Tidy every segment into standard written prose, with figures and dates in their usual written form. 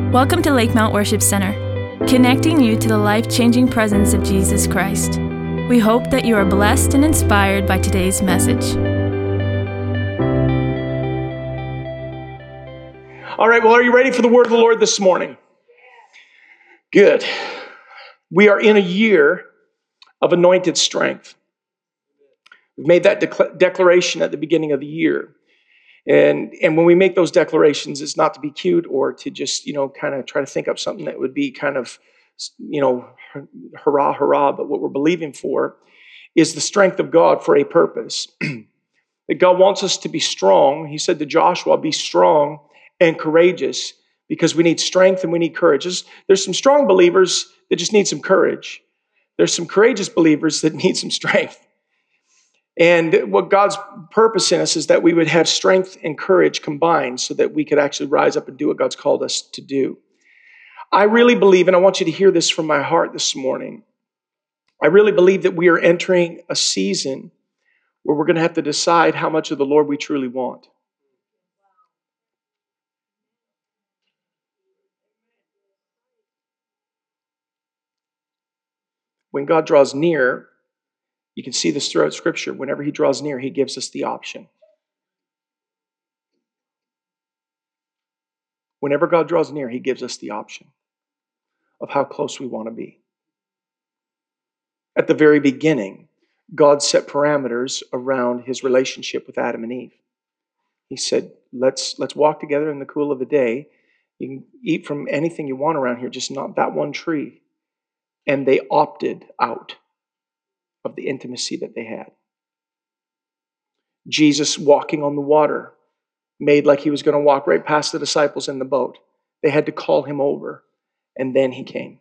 Welcome to Lakemount Worship Center, connecting you to the life-changing presence of Jesus Christ. We hope that you are blessed and inspired by today's message. All right, well, are you ready for the word of the Lord this morning? Good. We are in a year of anointed strength. We've made that declaration at the beginning of the year. And when we make those declarations, it's not to be cute or to just, kind of try to think up something that would be kind of, hurrah, hurrah. But what we're believing for is the strength of God for a purpose. That God wants us to be strong. He said to Joshua, be strong and courageous, because we need strength and we need courage. There's some strong believers that just need some courage. There's some courageous believers that need some strength. And what God's purpose in us is that we would have strength and courage combined so that we could actually rise up and do what God's called us to do. I really believe, and I want you to hear this from my heart this morning, I really believe that we are entering a season where we're going to have to decide how much of the Lord we truly want. When God draws near, you can see this throughout Scripture. Whenever He draws near, He gives us the option. Whenever God draws near, He gives us the option of how close we want to be. At the very beginning, God set parameters around His relationship with Adam and Eve. He said, let's walk together in the cool of the day. You can eat from anything you want around here, just not that one tree. And they opted out of the intimacy that they had. Jesus walking on the water made like He was going to walk right past the disciples in the boat. They had to call Him over, and then He came.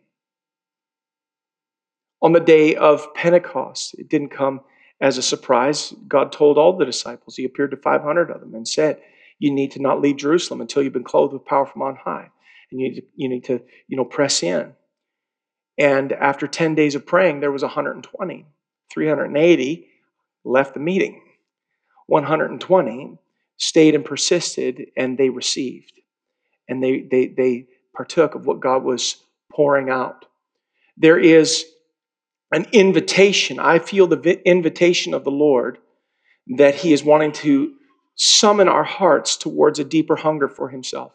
On the day of Pentecost, it didn't come as a surprise. God told all the disciples, He appeared to 500 of them and said, you need to not leave Jerusalem until you've been clothed with power from on high. And you need to press in. And after 10 days of praying, there was 120. 380 left the meeting. 120 stayed and persisted, and they received. And they partook of what God was pouring out. There is an invitation. I feel the invitation of the Lord that He is wanting to summon our hearts towards a deeper hunger for Himself.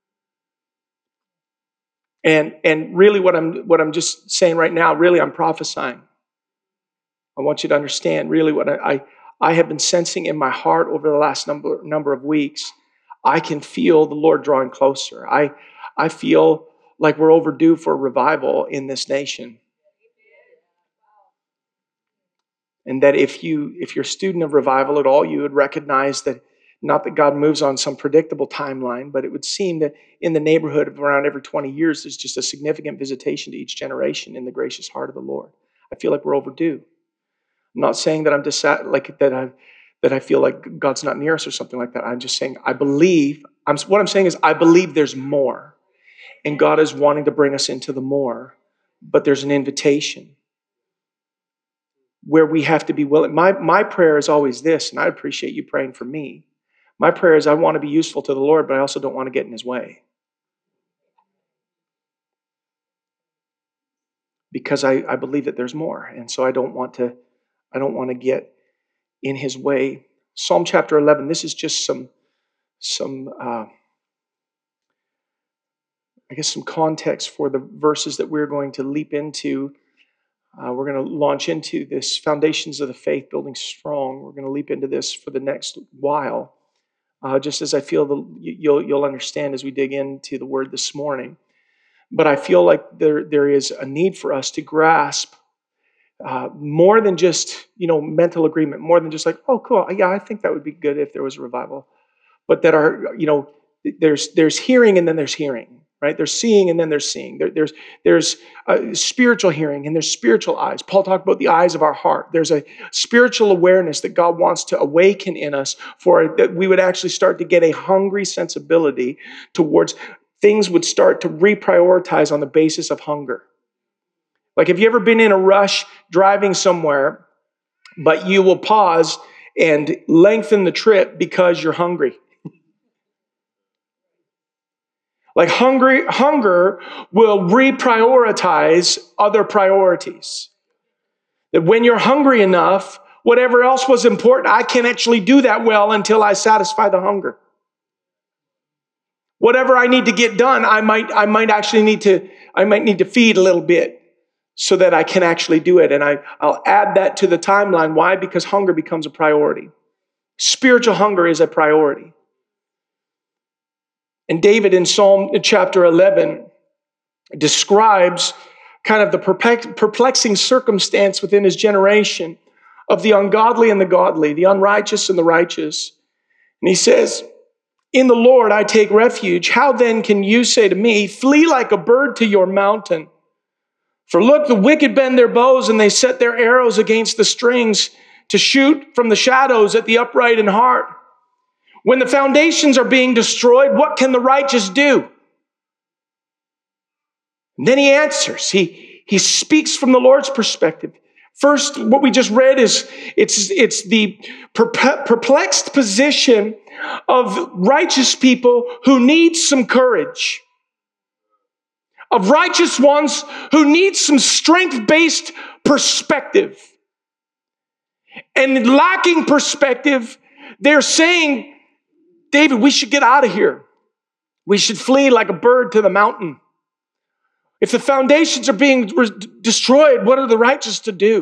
And really what I'm just saying right now, really I'm prophesying. I want you to understand really what I have been sensing in my heart over the last number of weeks. I can feel the Lord drawing closer. I feel like we're overdue for revival in this nation. And that if you're a student of revival at all, you would recognize that not that God moves on some predictable timeline, but it would seem that in the neighborhood of around every 20 years, there's just a significant visitation to each generation in the gracious heart of the Lord. I feel like we're overdue. I'm not saying that I'm just that I feel like God's not near us or something like that. I'm just saying I believe. What I'm saying is I believe there's more, and God is wanting to bring us into the more. But there's an invitation where we have to be willing. My prayer is always this, and I appreciate you praying for me. My prayer is I want to be useful to the Lord, but I also don't want to get in His way. Because I believe that there's more. And so I don't want to get in His way. Psalm chapter 11, this is just some context for the verses that we're going to leap into. We're going to launch into this Foundations of the Faith, Building Strong. We're going to leap into this for the next while. Just as I feel you'll understand as we dig into the Word this morning. But I feel like there is a need for us to grasp more than just mental agreement, more than just like, oh, cool, yeah, I think that would be good if there was a revival. But that there's hearing and then there's hearing, right? There's seeing and then there's seeing. There's spiritual hearing and there's spiritual eyes. Paul talked about the eyes of our heart. There's a spiritual awareness that God wants to awaken in us for that we would actually start to get a hungry sensibility towards things would start to reprioritize on the basis of hunger. Like, have you ever been in a rush driving somewhere, but you will pause and lengthen the trip because you're hungry? Like hunger will reprioritize other priorities. That when you're hungry enough, whatever else was important, I can't actually do that well until I satisfy the hunger. Whatever I need to get done, I might need to feed a little bit so that I can actually do it. And I'll add that to the timeline. Why? Because hunger becomes a priority. Spiritual hunger is a priority. And David in Psalm chapter 11 describes kind of the perplexing circumstance within his generation of the ungodly and the godly, the unrighteous and the righteous. And he says, in the Lord I take refuge. How then can you say to me, flee like a bird to your mountain? For look, the wicked bend their bows and they set their arrows against the strings to shoot from the shadows at the upright in heart. When the foundations are being destroyed, what can the righteous do? And then he answers. He speaks from the Lord's perspective. First, what we just read is it's the perplexed position of righteous people who need some courage. Of righteous ones who need some strength-based perspective. And lacking perspective, they're saying, David, we should get out of here. We should flee like a bird to the mountain. If the foundations are being destroyed, what are the righteous to do?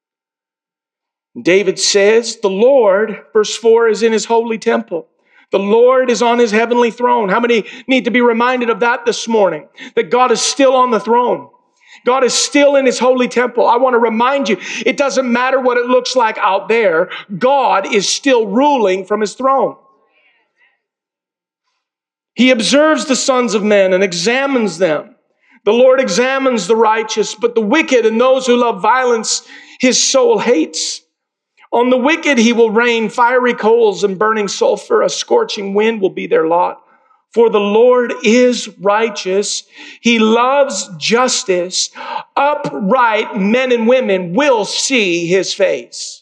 David says, the Lord, verse 4, is in his holy temple. The Lord is on his heavenly throne. How many need to be reminded of that this morning? That God is still on the throne. God is still in his holy temple. I want to remind you, it doesn't matter what it looks like out there. God is still ruling from his throne. He observes the sons of men and examines them. The Lord examines the righteous, but the wicked and those who love violence, his soul hates. On the wicked he will rain fiery coals and burning sulfur. A scorching wind will be their lot. For the Lord is righteous. He loves justice. Upright men and women will see his face.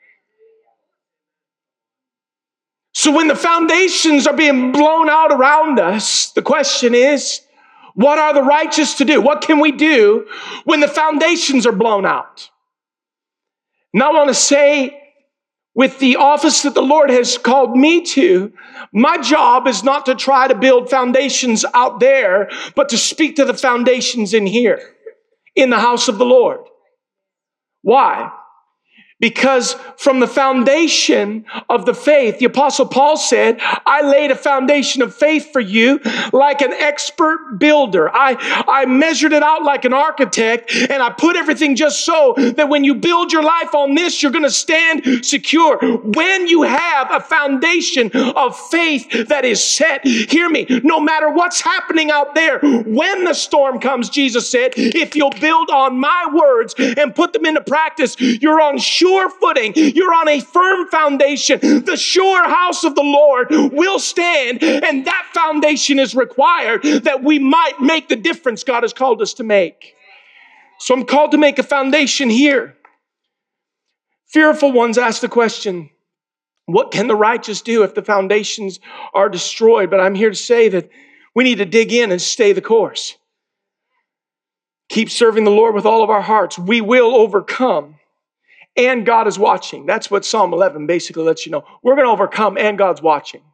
So when the foundations are being blown out around us, the question is, what are the righteous to do? What can we do when the foundations are blown out? And I want to say, with the office that the Lord has called me to, my job is not to try to build foundations out there, but to speak to the foundations in here, in the house of the Lord. Why? Because from the foundation of the faith, the Apostle Paul said, I laid a foundation of faith for you like an expert builder. I measured it out like an architect, and I put everything just so that when you build your life on this, you're going to stand secure. When you have a foundation of faith that is set, hear me, no matter what's happening out there, when the storm comes, Jesus said, if you'll build on my words and put them into practice, you're on sure footing. You're on a firm foundation. The sure house of the Lord will stand, and that foundation is required that we might make the difference God has called us to make. So I'm called to make a foundation here. Fearful ones ask the question, what can the righteous do if the foundations are destroyed? But I'm here to say that we need to dig in and stay the course. Keep serving the Lord with all of our hearts. We will overcome. And God is watching. That's what Psalm 11 basically lets you know. We're going to overcome and God's watching.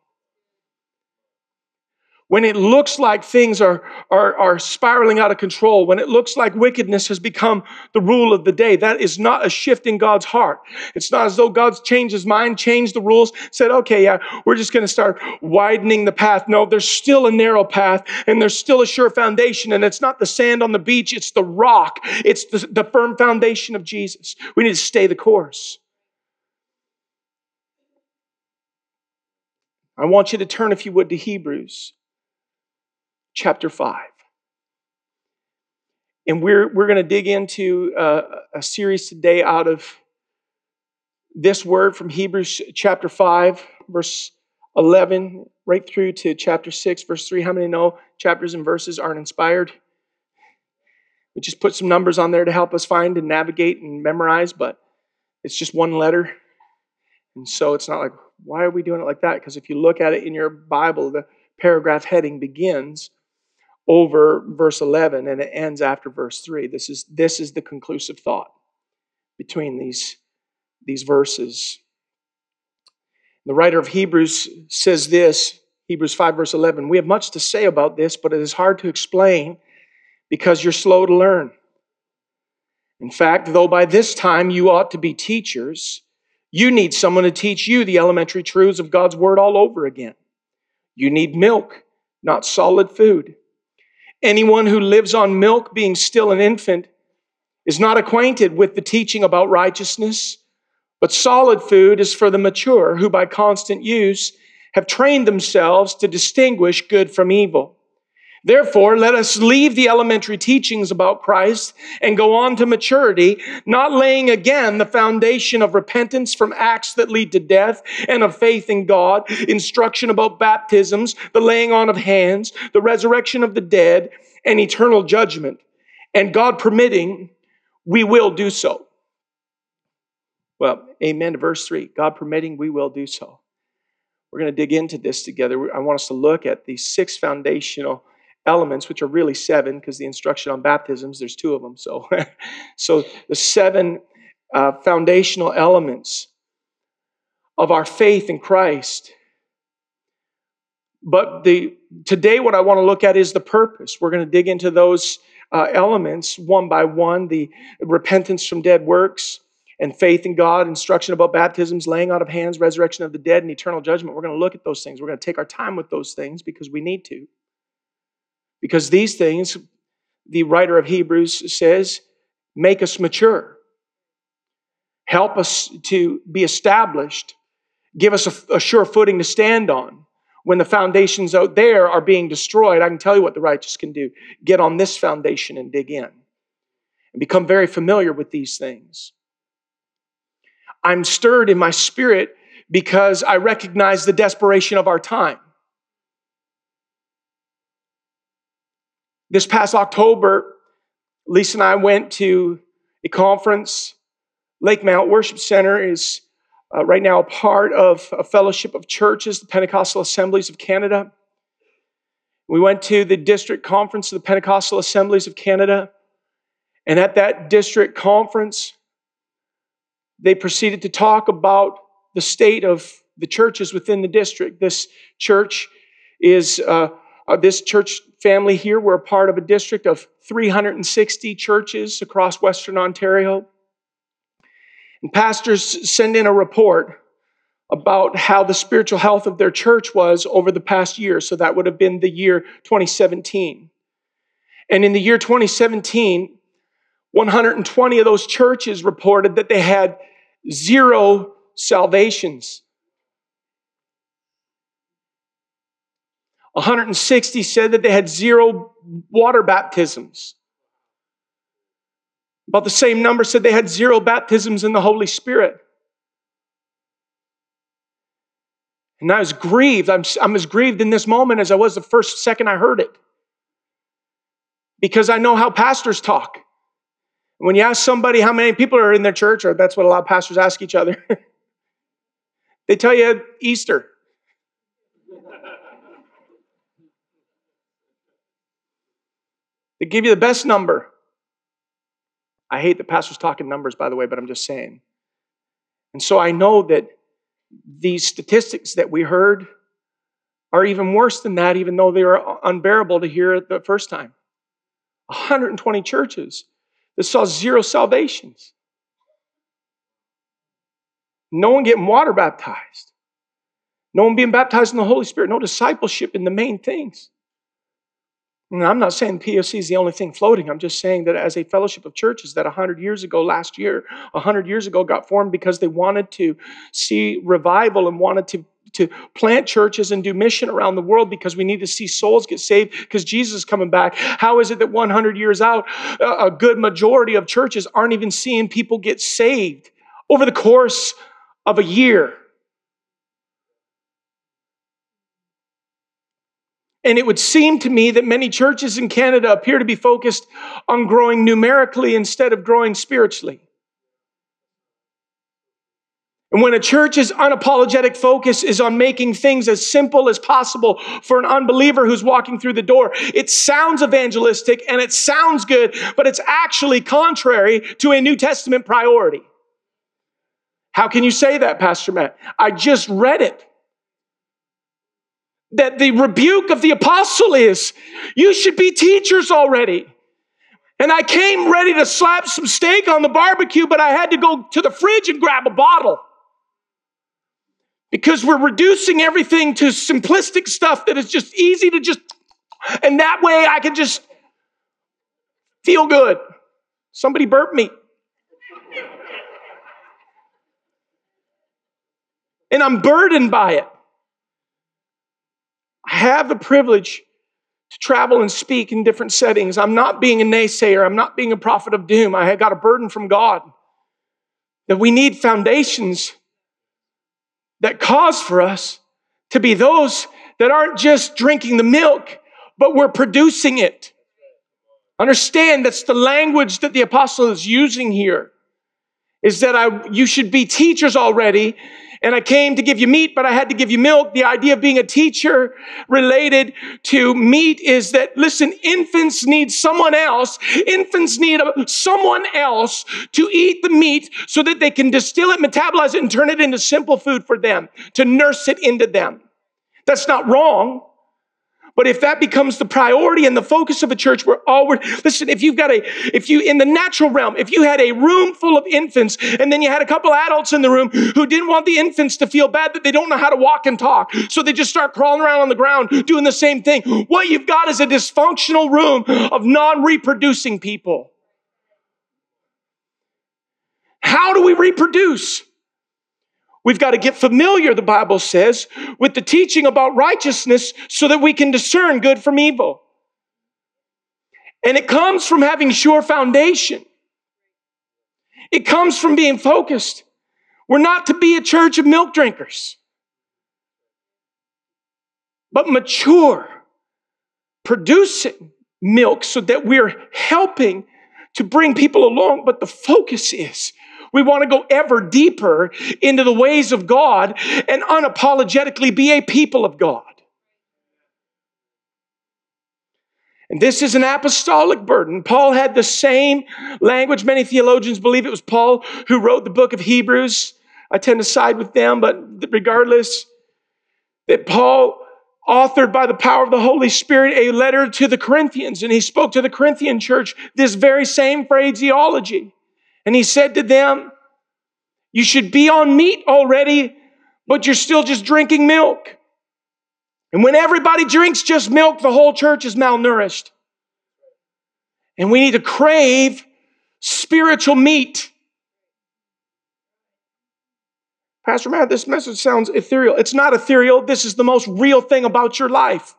When it looks like things are spiraling out of control, when it looks like wickedness has become the rule of the day, that is not a shift in God's heart. It's not as though God's changed his mind, changed the rules, said, okay, yeah, we're just going to start widening the path. No, there's still a narrow path and there's still a sure foundation. And it's not the sand on the beach, it's the rock. It's the firm foundation of Jesus. We need to stay the course. I want you to turn, if you would, to Hebrews chapter 5. And we're going to dig into a series today out of this word from Hebrews chapter 5, verse 11, right through to chapter 6, verse 3. How many know chapters and verses aren't inspired? We just put some numbers on there to help us find and navigate and memorize, but it's just one letter. And so it's not like, why are we doing it like that? Because if you look at it in your Bible, the paragraph heading begins over verse 11, and it ends after verse 3. This is the conclusive thought between these verses. The writer of Hebrews says this, Hebrews 5 verse 11, "We have much to say about this, but it is hard to explain because you're slow to learn. In fact, though by this time you ought to be teachers, you need someone to teach you the elementary truths of God's Word all over again. You need milk, not solid food. Anyone who lives on milk, being still an infant, is not acquainted with the teaching about righteousness, but solid food is for the mature, who by constant use have trained themselves to distinguish good from evil. Therefore, let us leave the elementary teachings about Christ and go on to maturity, not laying again the foundation of repentance from acts that lead to death and of faith in God, instruction about baptisms, the laying on of hands, the resurrection of the dead, and eternal judgment. And God permitting, we will do so." Well, amen to verse 3. God permitting, we will do so. We're going to dig into this together. I want us to look at these 6 foundational elements, which are really 7, because the instruction on baptisms, there's 2 of them. So the 7 foundational elements of our faith in Christ. But today what I want to look at is the purpose. We're going to dig into those elements one by one, the repentance from dead works and faith in God, instruction about baptisms, laying on of hands, resurrection of the dead, and eternal judgment. We're going to look at those things. We're going to take our time with those things because we need to. Because these things, the writer of Hebrews says, make us mature. Help us to be established. Give us a sure footing to stand on. When the foundations out there are being destroyed, I can tell you what the righteous can do. Get on this foundation and dig in. And become very familiar with these things. I'm stirred in my spirit because I recognize the desperation of our time. This past October, Lisa and I went to a conference. Lake Mount Worship Center is right now a part of a fellowship of churches, the Pentecostal Assemblies of Canada. We went to the district conference of the Pentecostal Assemblies of Canada. And at that district conference, they proceeded to talk about the state of the churches within the district. This church is this church family here. We're a part of a district of 360 churches across Western Ontario. And pastors send in a report about how the spiritual health of their church was over the past year. So that would have been the year 2017. And in the year 2017, 120 of those churches reported that they had 0 salvations. 160 said that they had 0 water baptisms. About the same number said they had 0 baptisms in the Holy Spirit. And I was grieved. I'm as grieved in this moment as I was the first second I heard it. Because I know how pastors talk. When you ask somebody how many people are in their church, or that's what a lot of pastors ask each other, they tell you Easter. They give you the best number. I hate that pastors talk in numbers, by the way, but I'm just saying. And so I know that these statistics that we heard are even worse than that, even though they are unbearable to hear it the first time. 120 churches that saw 0 salvations. No one getting water baptized. No one being baptized in the Holy Spirit. No discipleship in the main things. And I'm not saying POC is the only thing floating. I'm just saying that as a fellowship of churches that 100 years ago, last year, 100 years ago got formed because they wanted to see revival and wanted to plant churches and do mission around the world because we need to see souls get saved because Jesus is coming back. How is it that 100 years out, a good majority of churches aren't even seeing people get saved over the course of a year? And it would seem to me that many churches in Canada appear to be focused on growing numerically instead of growing spiritually. And when a church's unapologetic focus is on making things as simple as possible for an unbeliever who's walking through the door, it sounds evangelistic and it sounds good, but it's actually contrary to a New Testament priority. How can you say that, Pastor Matt? I just read it. That the rebuke of the apostle is, you should be teachers already. And I came ready to slap some steak on the barbecue, but I had to go to the fridge and grab a bottle. Because we're reducing everything to simplistic stuff that is just easy to just, and that way I can just feel good. Somebody burp me. And I'm burdened by it. I have the privilege to travel and speak in different settings. I'm not being a naysayer. I'm not being a prophet of doom. I have got a burden from God that we need foundations that cause for us to be those that aren't just drinking the milk, but we're producing it. Understand that's the language that the apostle is using here, is that you should be teachers already, and I came to give you meat, but I had to give you milk. The idea of being a teacher related to meat is that, listen, infants need someone else. Infants need someone else to eat the meat so that they can distill it, metabolize it, and turn it into simple food for them, to nurse it into them. That's not wrong. But if that becomes the priority and the focus of a church, listen, if you in the natural realm, if you had a room full of infants and then you had a couple adults in the room who didn't want the infants to feel bad that they don't know how to walk and talk, so they just start crawling around on the ground doing the same thing, what you've got is a dysfunctional room of non-reproducing people. How do we reproduce? We've got to get familiar, the Bible says, with the teaching about righteousness so that we can discern good from evil. And it comes from having sure foundation. It comes from being focused. We're not to be a church of milk drinkers, but mature, producing milk so that we're helping to bring people along. But the focus is, we want to go ever deeper into the ways of God and unapologetically be a people of God. And this is an apostolic burden. Paul had the same language. Many theologians believe it was Paul who wrote the book of Hebrews. I tend to side with them, but regardless, that Paul authored by the power of the Holy Spirit a letter to the Corinthians, and he spoke to the Corinthian church this very same phraseology. And he said to them, you should be on meat already, but you're still just drinking milk. And when everybody drinks just milk, the whole church is malnourished. And we need to crave spiritual meat. Pastor Matt, this message sounds ethereal. It's not ethereal. This is the most real thing about your life.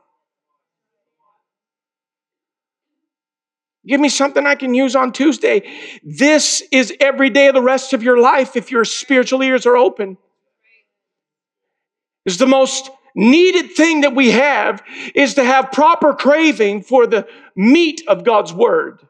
Give me something I can use on Tuesday. This is every day of the rest of your life if your spiritual ears are open. It's the most needed thing that we have is to have proper craving for the meat of God's Word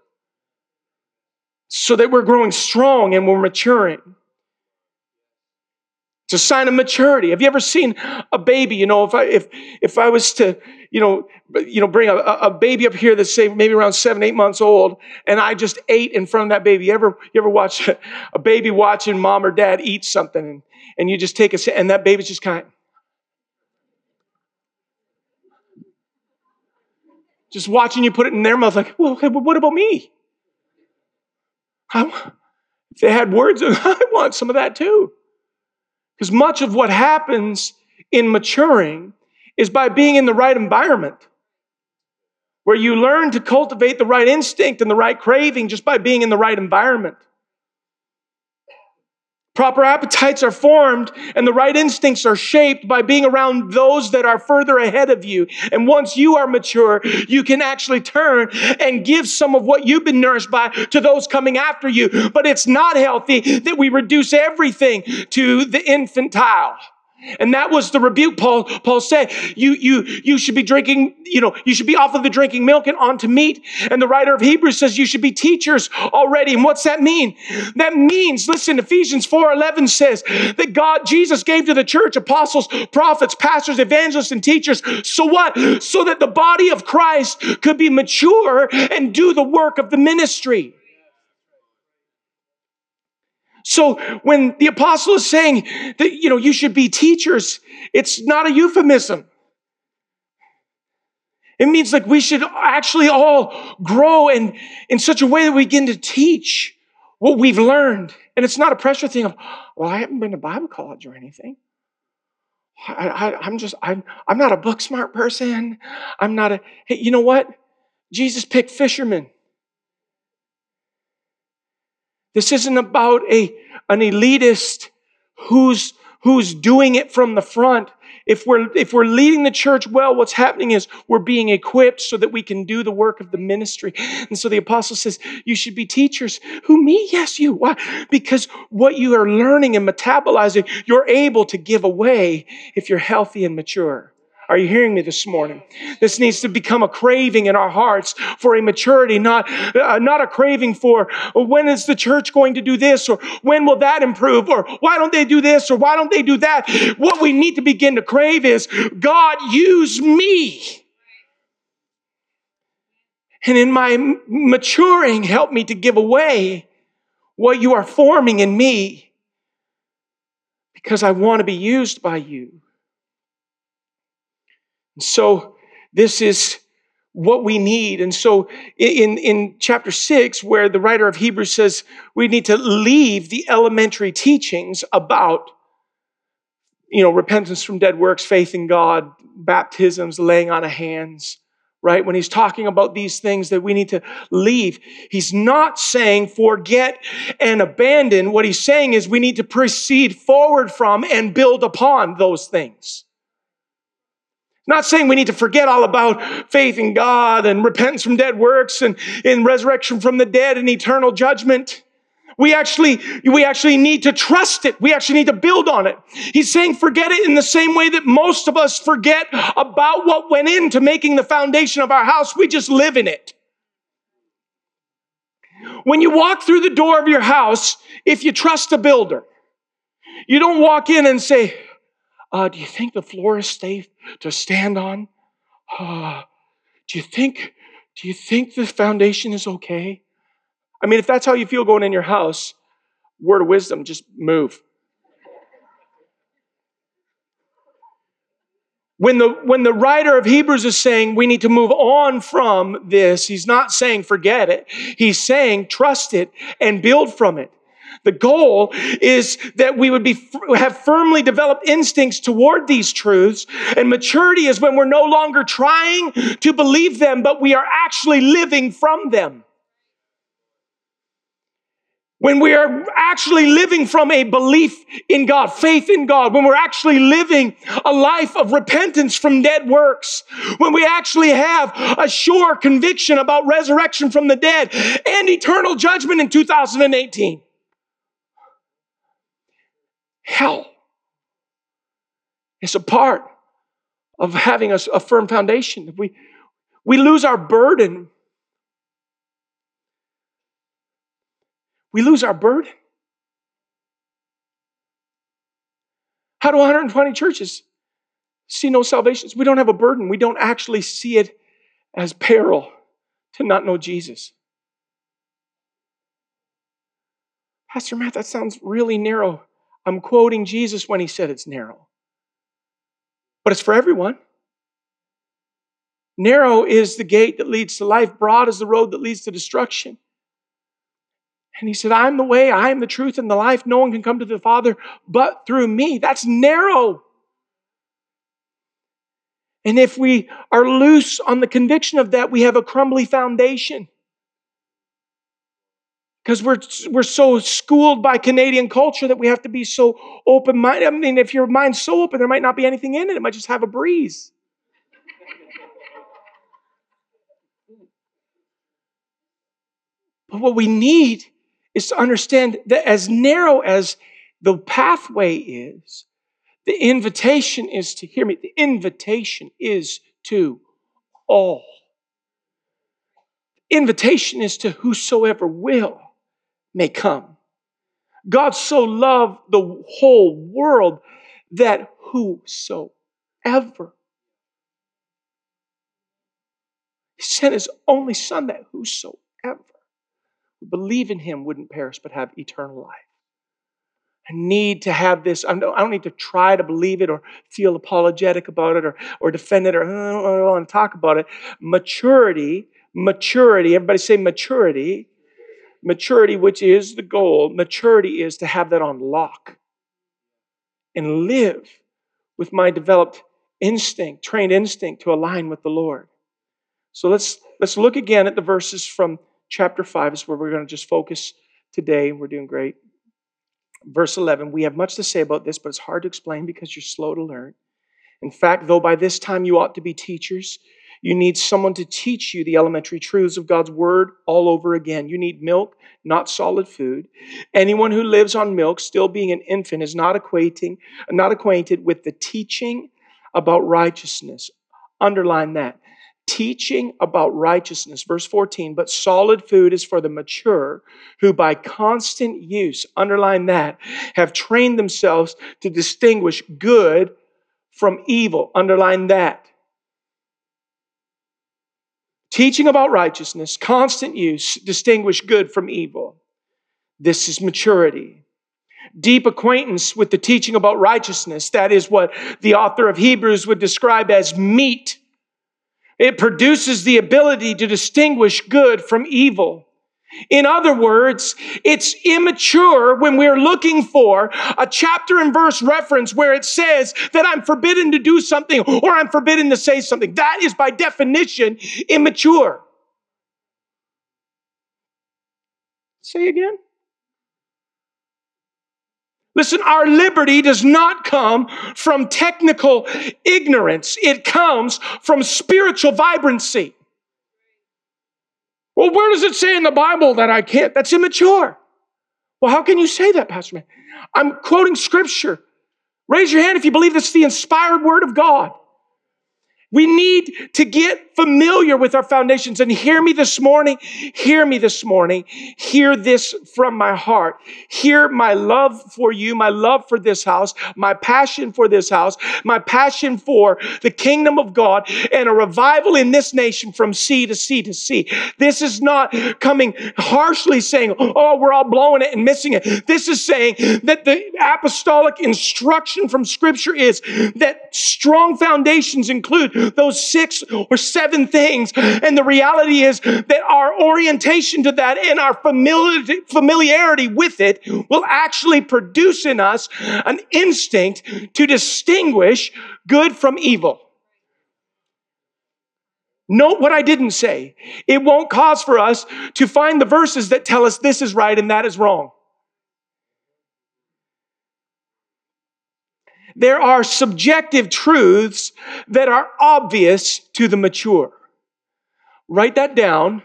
so that we're growing strong and we're maturing. It's a sign of maturity. Have you ever seen a baby? If I was to, bring a baby up here that's say maybe around 7-8 months old, and I just ate in front of that baby. You ever watch a baby watching mom or dad eat something, and you just take and that baby's just kind of just watching you put it in their mouth, like, well, what about me? If they had words, I want some of that too. Because much of what happens in maturing is by being in the right environment, where you learn to cultivate the right instinct and the right craving just by being in the right environment. Proper appetites are formed and the right instincts are shaped by being around those that are further ahead of you. And once you are mature, you can actually turn and give some of what you've been nourished by to those coming after you. But it's not healthy that we reduce everything to the infantile. And that was the rebuke Paul said, you should be drinking, you should be off of the drinking milk and onto meat. And the writer of Hebrews says you should be teachers already. And what's that mean? That means, listen, Ephesians 4:11 says that Jesus gave to the church apostles, prophets, pastors, evangelists, and teachers. So what? So that the body of Christ could be mature and do the work of the ministry. So when the apostle is saying that, you should be teachers, it's not a euphemism. It means like we should actually all grow in such a way that we begin to teach what we've learned. And it's not a pressure thing of, well, I haven't been to Bible college or anything. I'm not a book smart person. Hey, you know what? Jesus picked fishermen. This isn't about an elitist who's doing it from the front. If we're leading the church well, what's happening is we're being equipped so that we can do the work of the ministry. And so the apostle says, you should be teachers. Who, me? Yes, you. Why? Because what you are learning and metabolizing, you're able to give away if you're healthy and mature. Are you hearing me this morning? This needs to become a craving in our hearts for a maturity, not a craving for when is the church going to do this, or when will that improve, or why don't they do this, or why don't they do that. What we need to begin to crave is, God, use me. And in my maturing, help me to give away what you are forming in me, because I want to be used by you. So this is what we need. And so in chapter 6, where the writer of Hebrews says we need to leave the elementary teachings about, repentance from dead works, faith in God, baptisms, laying on of hands, right? When he's talking about these things that we need to leave, he's not saying forget and abandon. What he's saying is we need to proceed forward from and build upon those things. Not saying we need to forget all about faith in God and repentance from dead works and in resurrection from the dead and eternal judgment. We actually need to trust it. We actually need to build on it. He's saying forget it in the same way that most of us forget about what went into making the foundation of our house. We just live in it. When you walk through the door of your house, if you trust a builder, you don't walk in and say, do you think the floor is safe to stand on? Do you think the foundation is okay? I mean, if that's how you feel going in your house, word of wisdom, just move. When the writer of Hebrews is saying we need to move on from this, he's not saying forget it. He's saying trust it and build from it. The goal is that we would have firmly developed instincts toward these truths. And maturity is when we're no longer trying to believe them, but we are actually living from them. When we are actually living from a belief in God, faith in God, when we're actually living a life of repentance from dead works, when we actually have a sure conviction about resurrection from the dead and eternal judgment in 2018. Hell is a part of having a firm foundation. If we lose our burden, we lose our burden. How do 120 churches see no salvations? We don't have a burden. We don't actually see it as peril to not know Jesus. Pastor Matt, that sounds really narrow. I'm quoting Jesus when he said it's narrow. But it's for everyone. Narrow is the gate that leads to life. Broad is the road that leads to destruction. And he said, I'm the way, I am the truth, and the life. No one can come to the Father but through me. That's narrow. And if we are loose on the conviction of that, we have a crumbly foundation. Because we're so schooled by Canadian culture that we have to be so open-minded. I mean, if your mind's so open, there might not be anything in it. It might just have a breeze. But what we need is to understand that as narrow as the pathway is, The invitation is to, hear me, the invitation is to all. Invitation is to whosoever will may come. God so loved the whole world that whosoever. He sent His only Son that whosoever would believe in Him wouldn't perish but have eternal life. I need to have this. I don't need to try to believe it or feel apologetic about it or defend it or I don't want to talk about it. Maturity, everybody say maturity. Maturity, which is the goal, maturity is to have that on lock and live with my developed instinct, trained instinct to align with the Lord. So let's look again at the verses from chapter 5. Is where we're going to just focus today. We're doing great. Verse 11, we have much to say about this, but it's hard to explain because you're slow to learn. In fact, though by this time you ought to be teachers, you need someone to teach you the elementary truths of God's Word all over again. You need milk, not solid food. Anyone who lives on milk, still being an infant, is not acquainted with the teaching about righteousness. Underline that. Teaching about righteousness. Verse 14, but solid food is for the mature, who by constant use, underline that, have trained themselves to distinguish good from evil. Underline that. Teaching about righteousness, constant use, distinguish good from evil. This is maturity. Deep acquaintance with the teaching about righteousness, that is what the author of Hebrews would describe as meat. It produces the ability to distinguish good from evil. In other words, it's immature when we're looking for a chapter and verse reference where it says that I'm forbidden to do something or I'm forbidden to say something. That is by definition immature. Say again. Listen, our liberty does not come from technical ignorance. It comes from spiritual vibrancy. Well, where does it say in the Bible that I can't? That's immature. Well, how can you say that, Pastor Man? I'm quoting Scripture. Raise your hand if you believe this is the inspired Word of God. We need to get familiar with our foundations. And hear me this morning. Hear me this morning. Hear this from my heart. Hear my love for you, my love for this house, my passion for this house, my passion for the kingdom of God, and a revival in this nation from sea to sea to sea. This is not coming harshly saying, oh, we're all blowing it and missing it. This is saying that the apostolic instruction from Scripture is that strong foundations include those 6 or 7 things. And the reality is that our orientation to that and our familiarity with it will actually produce in us an instinct to distinguish good from evil. Note what I didn't say. It won't cause for us to find the verses that tell us this is right and that is wrong. There are subjective truths that are obvious to the mature. Write that down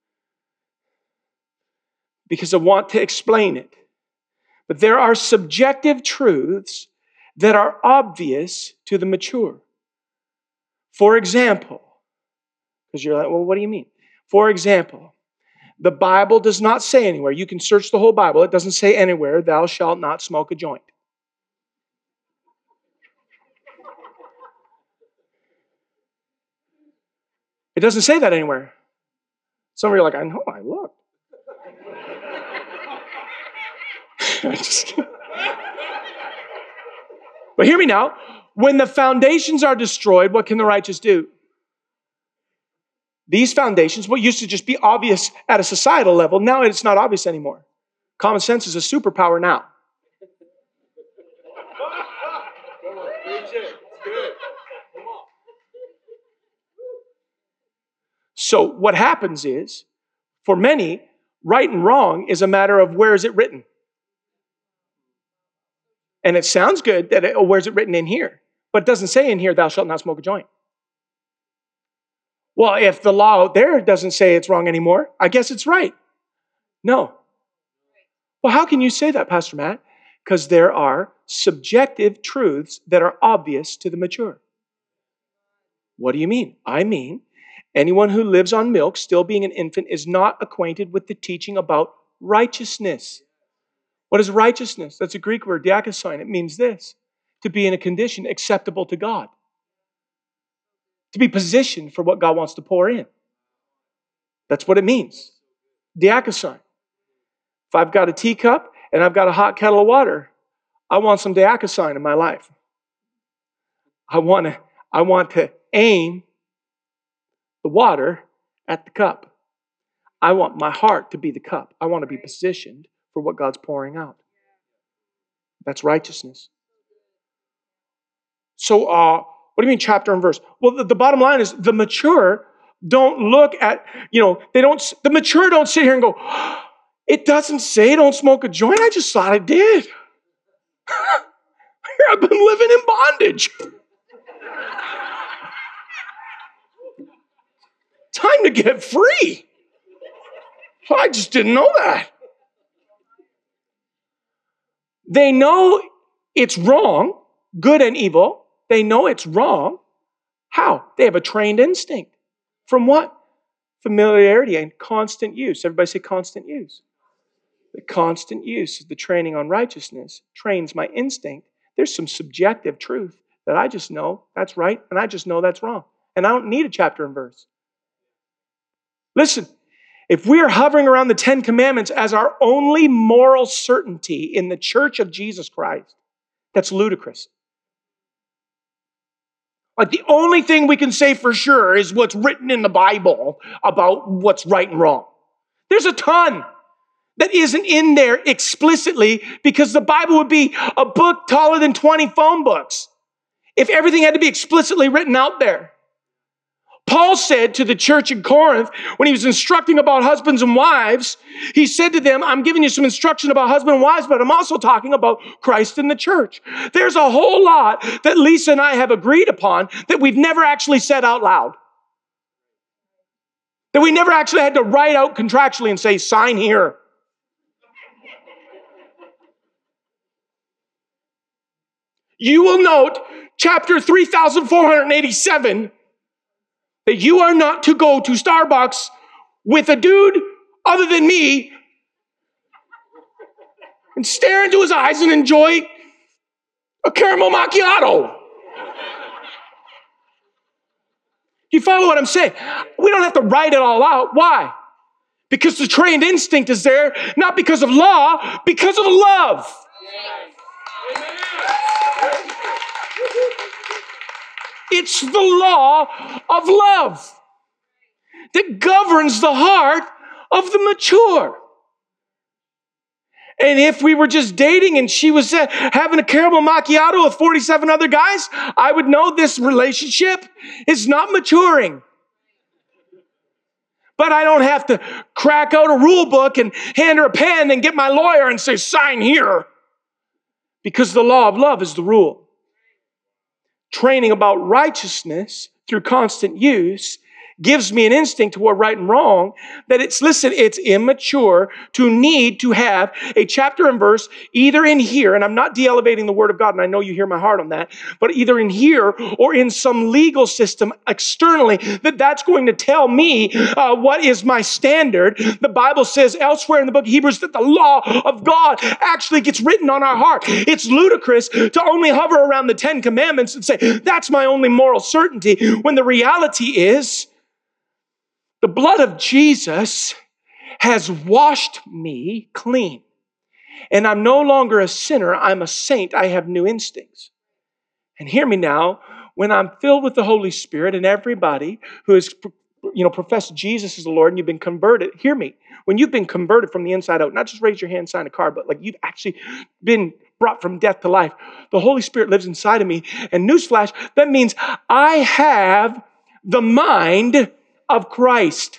because I want to explain it. But there are subjective truths that are obvious to the mature. For example, because you're like, well, what do you mean? For example, the Bible does not say anywhere. You can search the whole Bible. It doesn't say anywhere, thou shalt not smoke a joint. It doesn't say that anywhere. Some of you are like, I know, I looked. But hear me now. When the foundations are destroyed, what can the righteous do? These foundations, what used to just be obvious at a societal level, now it's not obvious anymore. Common sense is a superpower now. So what happens is, for many, right and wrong is a matter of where is it written. And it sounds good that where's it written in here? But it doesn't say in here, thou shalt not smoke a joint. Well, if the law out there doesn't say it's wrong anymore, I guess it's right. No. Well, how can you say that, Pastor Matt? Because there are subjective truths that are obvious to the mature. What do you mean? I mean, anyone who lives on milk, still being an infant, is not acquainted with the teaching about righteousness. What is righteousness? That's a Greek word, diakosin. It means this: to be in a condition acceptable to God. To be positioned for what God wants to pour in. That's what it means. Diakosin. If I've got a teacup and I've got a hot kettle of water, I want some diakosin in my life. I want to aim the water at the cup. I want my heart to be the cup. I want to be positioned for what God's pouring out. That's righteousness. So, what do you mean chapter and verse? Well, the bottom line is the mature don't look at, the mature don't sit here and go, it doesn't say don't smoke a joint. I just thought I did. I've been living in bondage. Time to get free. I just didn't know that. They know it's wrong, good and evil. They know it's wrong. How? They have a trained instinct. From what? Familiarity and constant use. Everybody say constant use. The constant use of the training on righteousness trains my instinct. There's some subjective truth that I just know that's right and I just know that's wrong. And I don't need a chapter and verse. Listen, if we are hovering around the Ten Commandments as our only moral certainty in the church of Jesus Christ, that's ludicrous. Like the only thing we can say for sure is what's written in the Bible about what's right and wrong. There's a ton that isn't in there explicitly because the Bible would be a book taller than 20 phone books if everything had to be explicitly written out there. Paul said to the church in Corinth, when he was instructing about husbands and wives, he said to them, I'm giving you some instruction about husband and wives, but I'm also talking about Christ and the church. There's a whole lot that Lisa and I have agreed upon that we've never actually said out loud. That we never actually had to write out contractually and say, sign here. You will note, chapter 3487, that you are not to go to Starbucks with a dude other than me and stare into his eyes and enjoy a caramel macchiato. You follow what I'm saying? We don't have to write it all out. Why? Because the trained instinct is there, not because of law, because of love. It's the law of love that governs the heart of the mature. And if we were just dating and she was having a caramel macchiato with 47 other guys, I would know this relationship is not maturing. But I don't have to crack out a rule book and hand her a pen and get my lawyer and say, sign here. Because the law of love is the rule. Training about righteousness through constant use gives me an instinct toward right and wrong that it's immature to need to have a chapter and verse either in here, and I'm not de-elevating the Word of God, and I know you hear my heart on that, but either in here or in some legal system externally that's going to tell me what is my standard. The Bible says elsewhere in the book of Hebrews that the law of God actually gets written on our heart. It's ludicrous to only hover around the Ten Commandments and say, that's my only moral certainty, when the reality is the blood of Jesus has washed me clean. And I'm no longer a sinner. I'm a saint. I have new instincts. And hear me now, when I'm filled with the Holy Spirit and everybody who has professed Jesus as the Lord and you've been converted, hear me. When you've been converted from the inside out, not just raise your hand, sign a card, but like you've actually been brought from death to life. The Holy Spirit lives inside of me. And newsflash, that means I have the mind of Christ.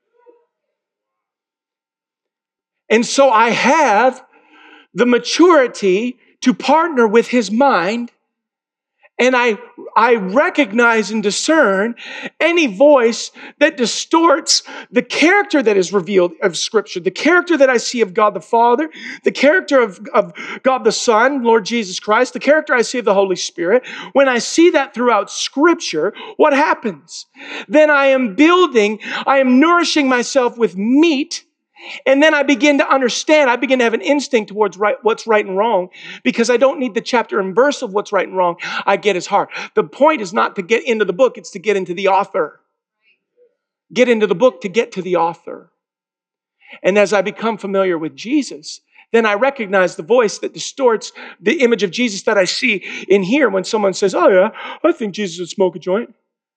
And so I have the maturity to partner with his mind And I recognize and discern any voice that distorts the character that is revealed of Scripture, the character that I see of God the Father, the character of God the Son, Lord Jesus Christ, the character I see of the Holy Spirit. When I see that throughout Scripture, what happens? Then I am nourishing myself with meat. And then I begin to understand, I begin to have an instinct towards what's right and wrong, because I don't need the chapter and verse of what's right and wrong. I get his heart. The point is not to get into the book, it's to get into the author. Get into the book to get to the author. And as I become familiar with Jesus, then I recognize the voice that distorts the image of Jesus that I see in here when someone says, oh yeah, I think Jesus would smoke a joint.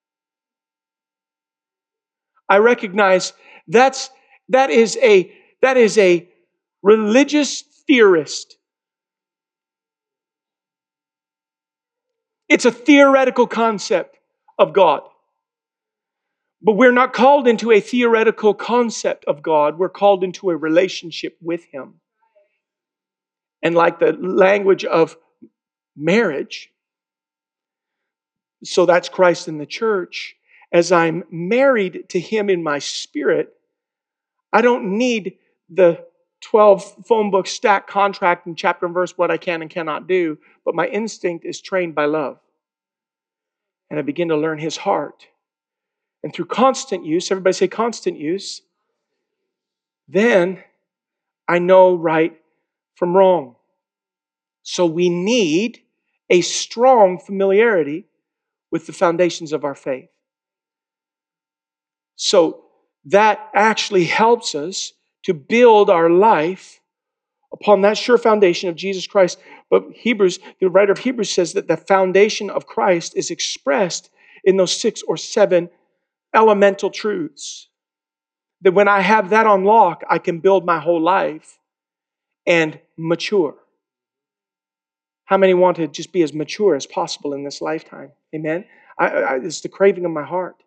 I recognize that is a religious theorist. It's a theoretical concept of God. But we're not called into a theoretical concept of God. We're called into a relationship with Him. And like the language of marriage, so that's Christ in the church. As I'm married to Him in my spirit, I don't need the 12 phone book stack contract and chapter and verse what I can and cannot do, but my instinct is trained by love. And I begin to learn His heart. And through constant use, everybody say constant use, then I know right from wrong. So we need a strong familiarity with the foundations of our faith. So that actually helps us to build our life upon that sure foundation of Jesus Christ. But the writer of Hebrews says that the foundation of Christ is expressed in those 6 or 7 elemental truths. That when I have that on lock, I can build my whole life and mature. How many want to just be as mature as possible in this lifetime? Amen? It's the craving of my heart.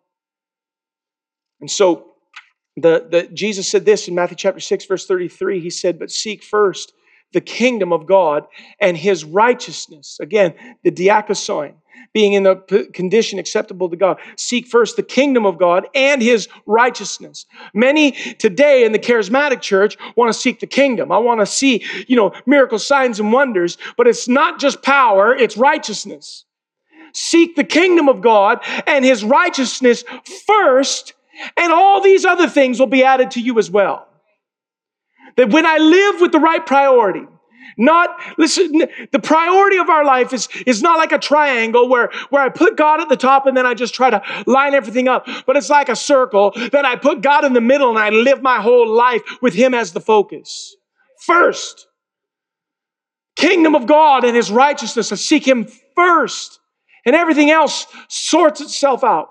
And so Jesus said this in Matthew chapter 6, verse 33. He said, but seek first the kingdom of God and His righteousness. Again, the diakoson, being in a condition acceptable to God. Seek first the kingdom of God and His righteousness. Many today in the charismatic church want to seek the kingdom. I want to see, miracles, signs, and wonders. But it's not just power, it's righteousness. Seek the kingdom of God and His righteousness first, and all these other things will be added to you as well. That when I live with the right priority, the priority of our life is not like a triangle where I put God at the top and then I just try to line everything up. But it's like a circle that I put God in the middle and I live my whole life with Him as the focus. First, kingdom of God and His righteousness. I seek Him first. And everything else sorts itself out.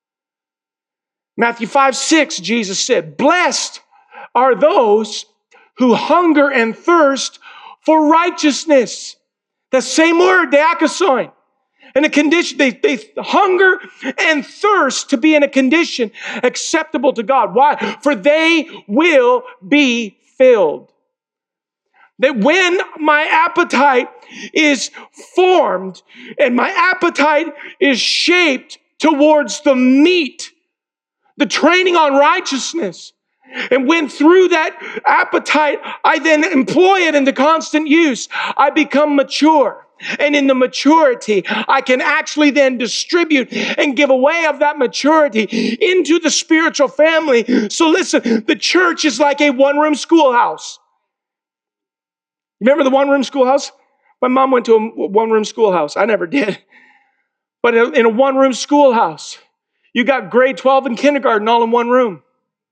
Matthew 5:6, Jesus said, blessed are those who hunger and thirst for righteousness. The same word, diakoson. In a condition, they hunger and thirst to be in a condition acceptable to God. Why? For they will be filled. That when my appetite is formed and my appetite is shaped towards the meat, the training on righteousness, and when through that appetite I then employ it into constant use, I become mature. And in the maturity, I can actually then distribute and give away of that maturity into the spiritual family. So listen, the church is like a one-room schoolhouse. Remember the one-room schoolhouse? My mom went to a one-room schoolhouse. I never did. But in a one-room schoolhouse, you got grade 12 and kindergarten all in one room.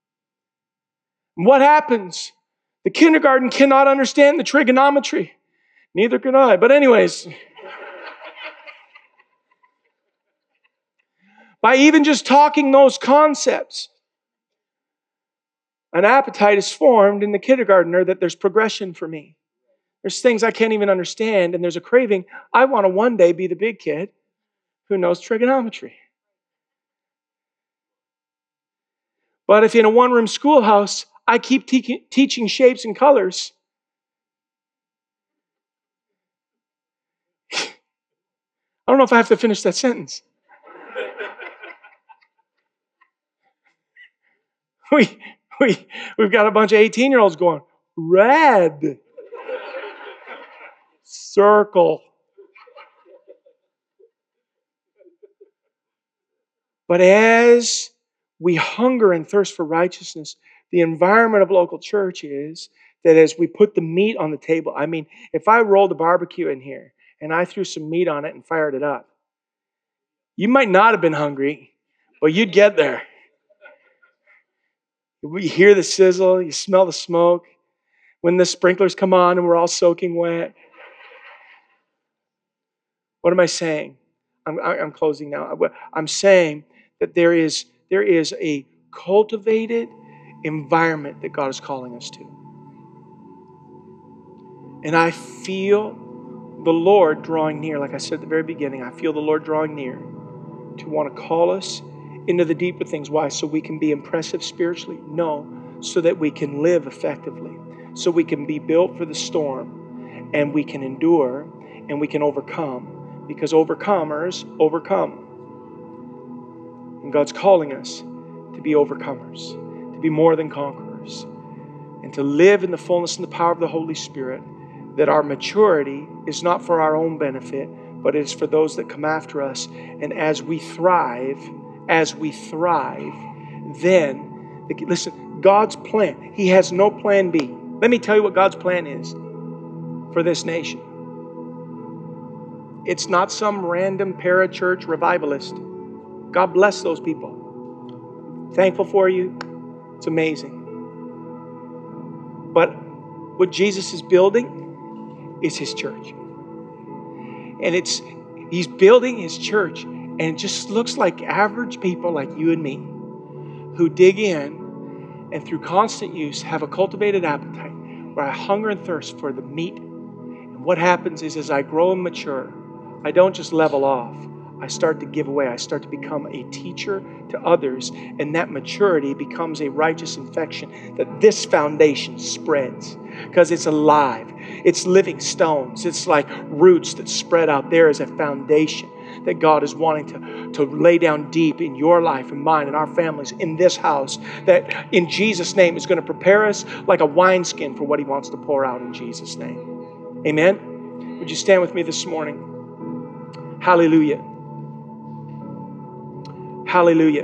And what happens? The kindergarten cannot understand the trigonometry. Neither can I. But anyways, by even just talking those concepts, an appetite is formed in the kindergartner that there's progression for me. There's things I can't even understand, and there's a craving. I want to one day be the big kid who knows trigonometry. But if in a one-room schoolhouse, I keep teaching shapes and colors, I don't know if I have to finish that sentence. We've got a bunch of 18-year-olds going, red, circle. But as we hunger and thirst for righteousness, the environment of local church is that as we put the meat on the table, I mean, if I rolled a barbecue in here and I threw some meat on it and fired it up, you might not have been hungry, but you'd get there. You hear the sizzle, you smell the smoke. When the sprinklers come on and we're all soaking wet. What am I saying? I'm closing now. I'm saying that there is a cultivated environment that God is calling us to. And I feel the Lord drawing near. Like I said at the very beginning, I feel the Lord drawing near to want to call us into the deeper things. Why? So we can be impressive spiritually? No, so that we can live effectively. So we can be built for the storm and we can endure and we can overcome. Because overcomers overcome. And God's calling us to be overcomers, to be more than conquerors, and to live in the fullness and the power of the Holy Spirit, that our maturity is not for our own benefit, but it's for those that come after us. And as we thrive, then, listen, God's plan, He has no plan B. Let me tell you what God's plan is for this nation. It's not some random parachurch revivalist. God bless those people. Thankful for you. It's amazing. But what Jesus is building is His church. And He's building His church, and it just looks like average people like you and me who dig in and through constant use have a cultivated appetite where I hunger and thirst for the meat. And what happens is as I grow and mature, I don't just level off. I start to give away. I start to become a teacher to others, and that maturity becomes a righteous infection that this foundation spreads because it's alive. It's living stones. It's like roots that spread out. There is a foundation that God is wanting to lay down deep in your life and mine and our families in this house, that in Jesus' name is going to prepare us like a wineskin for what He wants to pour out in Jesus' name. Amen? Would you stand with me this morning? Hallelujah. Hallelujah.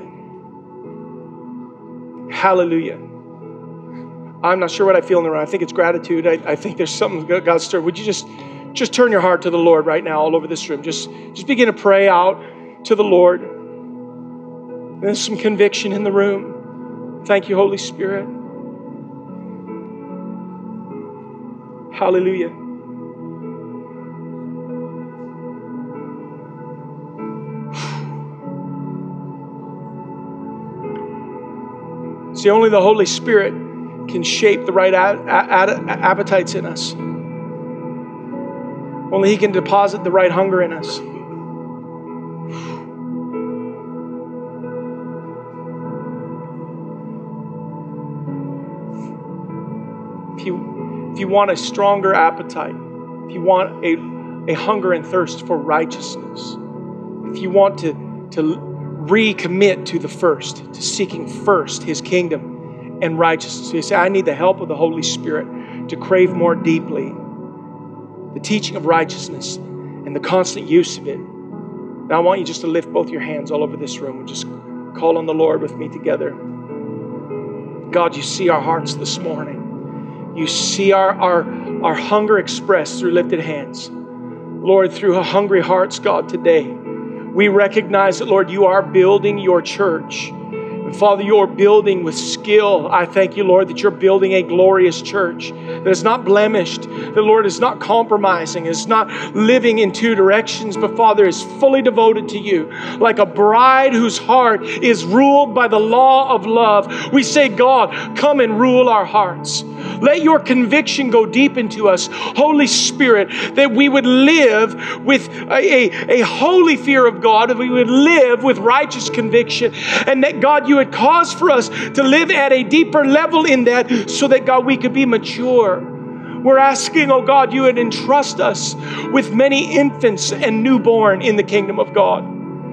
Hallelujah. I'm not sure what I feel in the room. I think it's gratitude. I think there's something God's stirred. Would you just turn your heart to the Lord right now all over this room? Just begin to pray out to the Lord. There's some conviction in the room. Thank you, Holy Spirit. Hallelujah. See, only the Holy Spirit can shape the right appetites in us. Only He can deposit the right hunger in us. If you want a stronger appetite, if you want a hunger and thirst for righteousness, if you want to recommit to the first, to seeking first His kingdom and righteousness. So you say, I need the help of the Holy Spirit to crave more deeply the teaching of righteousness and the constant use of it. Now I want you just to lift both your hands all over this room and just call on the Lord with me together. God, you see our hearts this morning. You see our hunger expressed through lifted hands. Lord, through hungry hearts, God, today, we recognize that, Lord, you are building your church. And Father, you're building with skill. I thank you, Lord, that you're building a glorious church that is not blemished, that, Lord, is not compromising, is not living in two directions, but, Father, is fully devoted to you. Like a bride whose heart is ruled by the law of love. We say, God, come and rule our hearts. Let your conviction go deep into us, Holy Spirit, that we would live with a holy fear of God, that we would live with righteous conviction, and that, God, you would cause for us to live at a deeper level in that so that, God, we could be mature. We're asking, oh God, you would entrust us with many infants and newborn in the kingdom of God.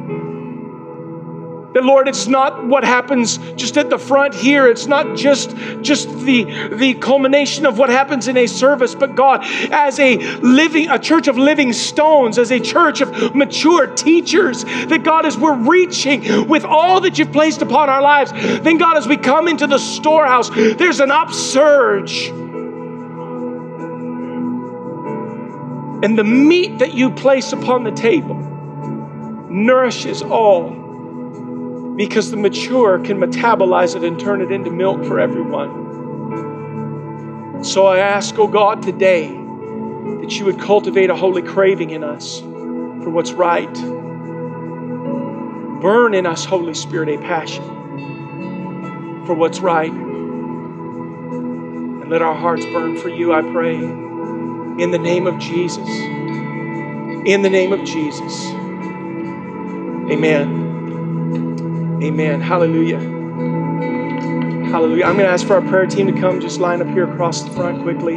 That, Lord, it's not what happens just at the front here. It's not just the culmination of what happens in a service, but God, as a church of living stones, as a church of mature teachers, that God, as we're reaching with all that you've placed upon our lives, then God, as we come into the storehouse, there's an upsurge. And the meat that you place upon the table nourishes all, because the mature can metabolize it and turn it into milk for everyone. So I ask, oh God, today that you would cultivate a holy craving in us for what's right. Burn in us, Holy Spirit, a passion for what's right. And let our hearts burn for you, I pray, in the name of Jesus. In the name of Jesus. Amen. Amen. Hallelujah. Hallelujah. I'm going to ask for our prayer team to come. Just line up here across the front quickly.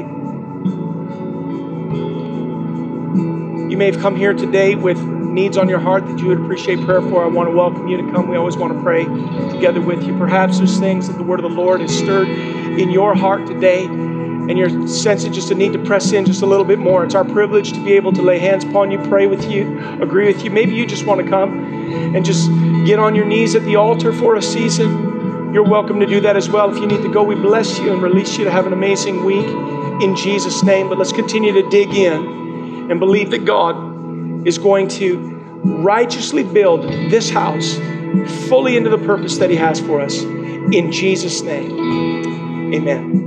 You may have come here today with needs on your heart that you would appreciate prayer for. I want to welcome you to come. We always want to pray together with you. Perhaps there's things that the word of the Lord has stirred in your heart today, and you're sensing just a need to press in just a little bit more. It's our privilege to be able to lay hands upon you, pray with you, agree with you. Maybe you just want to come and just get on your knees at the altar for a season. You're welcome to do that as well. If you need to go, we bless you and release you to have an amazing week in Jesus' name. But let's continue to dig in and believe that God is going to righteously build this house fully into the purpose that He has for us. In Jesus' name, amen.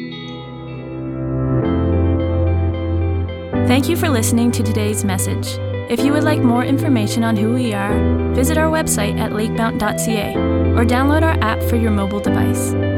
Thank you for listening to today's message. If you would like more information on who we are, visit our website at lakemount.ca or download our app for your mobile device.